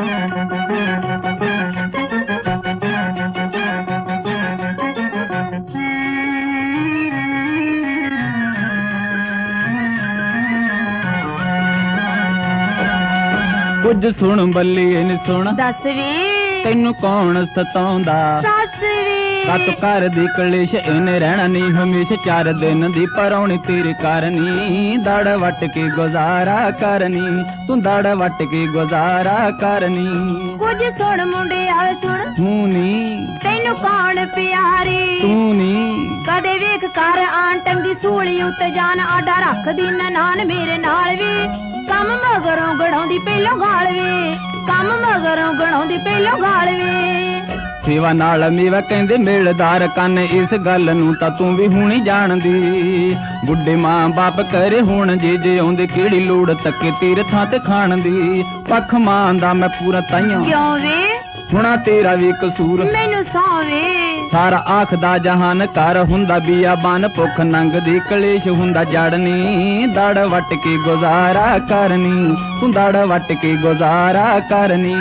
कुछ सुन बल्लीए नी सुन दस वे तैनू कौन सताउंदा दस वे कत कर दी कलेश इने रहना नहीं हमेशा 4 दिन दी परौनी तेरी करनी दड़ वट के गुजारा करनी तू दड़ वट के गुजारा करनी कुछ सुन मुंडे आ सुन हूं नी तैनू कौन प्यारी तू नी कदे वेख कर आन टंगी सूली उत्ते जान आडा रख दी नान मेरे नाल वे कम मगरों गड़ाउंदी पहलों गाल वे कम मगरों गड़ाउंदी पहलों गाल वे सेवा नाल मेवा कहंदे मेलदार कन इस गल नूं तां तू भी हुणी जाणदी बुढ़े मां बाप करे हुण जे आउंदे किहड़ी लोड़ तके तेरे थां ते खाण दी पख मां दा मैं पूरा ताइयों क्यों वे हुणा तेरा भी कसूर मैनू सौवे सारा आखदा जहान कर हुंदा बियाबान भुख नंग दी कलेश हुंदा जड़नी दड़ वट के गुजारा करनी तू दड़ वट के गुजारा करनी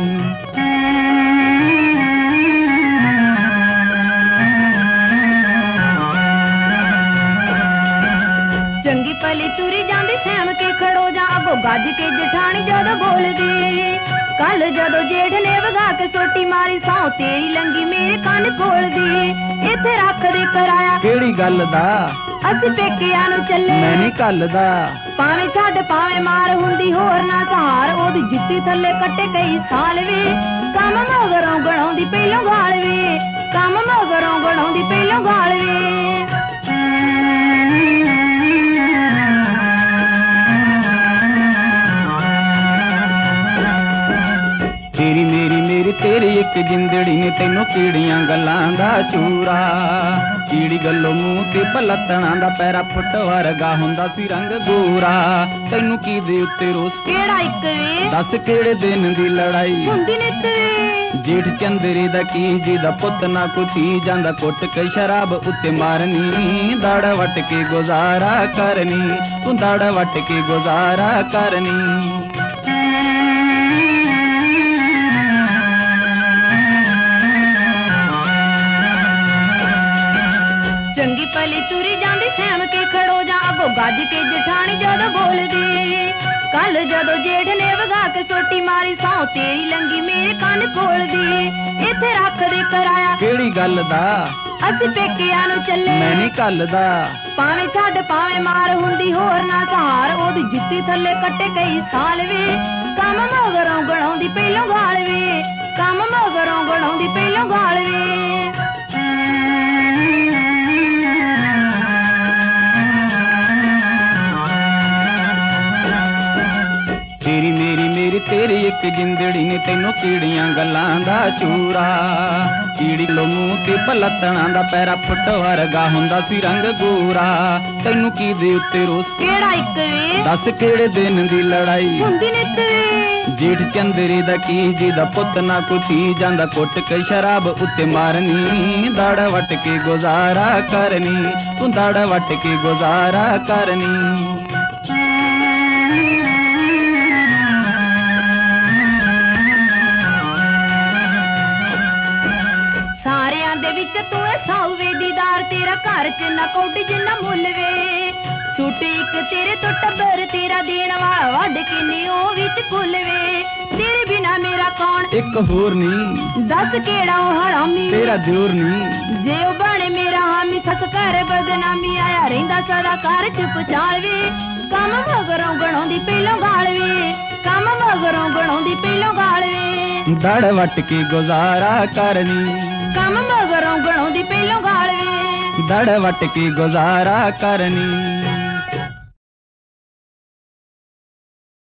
चंगी पली तुरी जांदी सैम के खड़ो जा अगो गज के जठानी जदों बोलदी कल जदों जेठ ने वगा के सोटी मारी सौ तेरी लंगी मेरे कान कोल दी इथे रख दे कराया केड़ी गल दा ਅਸੀਂ ਪੇਕਿਆਂ ਨੂੰ ਚੱਲੇ मैं नहीं कलदा ਭਾਵੇਂ ਛੱਡ ਭਾਵੇਂ ਮਾਰ ਹੁੰਦੀ ਹੋਰ ਨਾ ਸਹਾਰ ਉਹਦੀ ਜੁੱਤੀ ਥੱਲੇ ਕੱਟੇ ਕਈ ਸਾਲ ਵੇ ਕੰਮ ਮਗਰੋਂ ਗਣਾਉਂਦੀ ਪਹਿਲੋਂ ਗਾਲ ਵੇ ਕੰਮ ਮਗਰੋਂ ਗਣਾਉਂਦੀ ਪਹਿਲੋਂ ਗਾਲ ਵੇ तेरी मेरी तेरी एक जिंदड़ी ने तेनों कीड़ियां गल्लां दा चूरा कीड़ी गल्लों मूंह ते पलतणा दा पैरा फुट वर्गा हुंदा सी रंग गोरा तैनू की दे उत्ते रोस ਕਿਹੜਾ ਇੱਕ ਵੇ दस केड़े दिन दी लड़ाई ਹੁੰਦੀ ਨਿੱਤ ਵੇ जेठ चंदरी दा की जी दा पुत ना कुथी जांदा कुट के शराब उत्ते मारनी दड़ वट के गुजारा करनी तू दड़ वट के गुजारा करनी ਚੰਗੀ ਪਲੀ ਤੁਰੀ ਜਾਂਦੀ ਸੈਮ ਕੇ ਖੜੋ ਜਾ ਅਗੋ ਗੱਜ ਕੇ ਜਠਾਣੀ ਜਦੋਂ ਬੋਲਦੀ ਕੱਲ ਜਦੋਂ ਜੇਠ ਨੇ ਵਗਾ ਕੇ ਸੋਟੀ ਮਾਰੀ ਸੌ ਤੇਰੀ ਲੰਗੀ ਮੇਰੇ ਕੰਨ ਕੋਲਦੀ ਇੱਥੇ ਰੱਖ ਦੇ ਕਰਾਇਆ ਕਿਹੜੀ ਗੱਲ ਦਾ ਅਸੀਂ ਪੇਕਿਆਂ ਨੂੰ ਚੱਲੇ ਮੈਂ ਨਹੀਂ ਕੱਲਦਾ ਭਾਵੇਂ ਛੱਡ ਭਾਵੇਂ ਮਾਰ ਹੁੰਦੀ ਹੋਰ ਨਾ ਸਹਾਰ ਉਹਦੀ ਜੁੱਤੀ ਥੱਲੇ ਕੱਟੇ ਕਈ ਸਾਲ ਵੇ ਕੰਮ ਮਗਰੋਂ ਗਣਾਉਂਦੀ ਪਹਿਲੋਂ ਗਾਲ ਵੇ ਕੰਮ ਮਗਰੋਂ ਗਣਾਉਂਦੀ ਪਹਿਲੋਂ ਗਾਲ ਵੇ तेरी मेरी तेरी एक जिंदड़ी ने तेनों कीड़ियां गल्लां दा चूरा कीड़ी लो मूंह ते पलतणा दा पैरा फुट वर्गा हुंदा सी रंग गोरा तैनू की दे उत्ते रोस ਕਿਹੜਾ ਇੱਕ ਵੇ दस केड़े दिन दी लड़ाई ਹੁੰਦੀ ਨਿੱਤ ਵੇ जेठ चंदरी दा की जी दा पुत ना कुथी जांदा कुट के शराब उत्ते मारनी दड़ वट के गुजारा करनी तू दड़ वट के गुजारा करनी तू सावे दीदार तेरा घर च ना कौड जिन्ना मुल वे सूट एक तेरे तो टब्बर तेरा देण वाला वड किन्नी ओ विच कुल वे तेरे बिना मेरा कौन एक होर नी दस केड़ा ओ हरामी तेरा जोर नी जे ओ बने मेरा हामी सस कर बदनामी आया रहिंदा सदा घर चुप चाल वे काम मगरों गणाउंदी पहलों गाल वे काम मगरों गणाउंदी पहलों गाल वे दड़ वट के गुजारा करनी ਕੰਮ ਮਗਰੋਂ ਗਣਾਉਂਦੀ ਪਹਿਲੋਂ ਗਾਲ ਵੇ दड़ वट के गुजारा करनी